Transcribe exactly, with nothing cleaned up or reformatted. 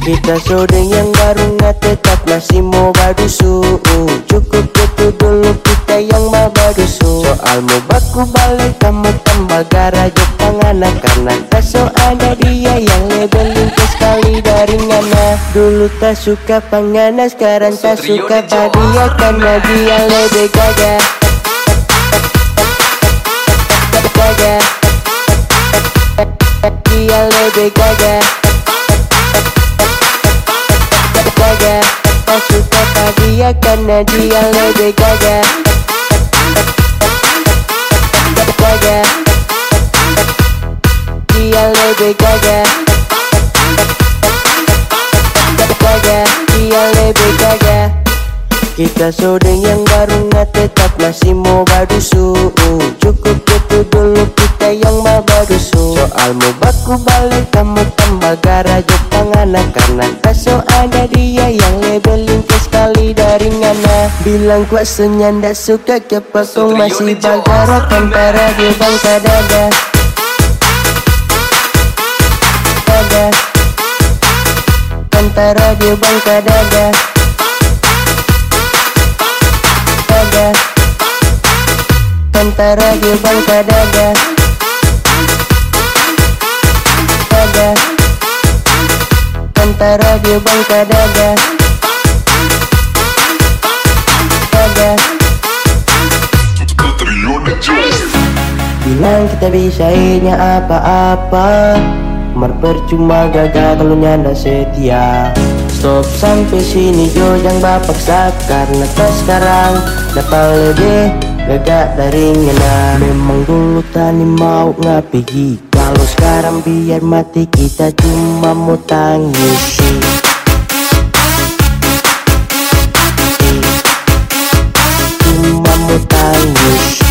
Kita sodeng yang baru nggak tetap masih mau badusu. Cukup itu dulu kita yang mau badusu. Soal mau baku balik kamu tambah gara Jepang anak. Karena tak so ada dia yang lebih lingkes sekali dari ngana. Dulu tak suka pangana, sekarang tak suka dia karena dia lebih gagah. Gagah. Dia lebih gagah. Gagah. Tak suka dia karena dia lebih gagah. Gagah. Dia lebih gagah. Gagah. Dia lebih gagah. Kita sodeng yang baru nggak tetap masih mau badusu. Cukup itu dulu kita yang mau badusu. Soal mau baku balik kamu tambah gara Jepang anak. Karena tak so ada dia yang lebih lingkes sekali dari ngana. Bilang kuat senyan ndak suka kepakong masih bagara. Kantara dia bangsa dada. Dada. Kantara dia bangsa dada. Dada. Kantara dia bangsa dada. Dada. Kantara dia bangsa dada. Dada. Bilang kita bisa ini apa-apa, mar percuma gagal kalau nyanda setia. Stop sampai sini jo jangan bapaksa. Karena tak sekarang dapat lebih gagak dari ngena. Memang dulu tani mau ngapigi, kalau sekarang biar mati kita cuma mau tangisi. Cuma mau tangisi.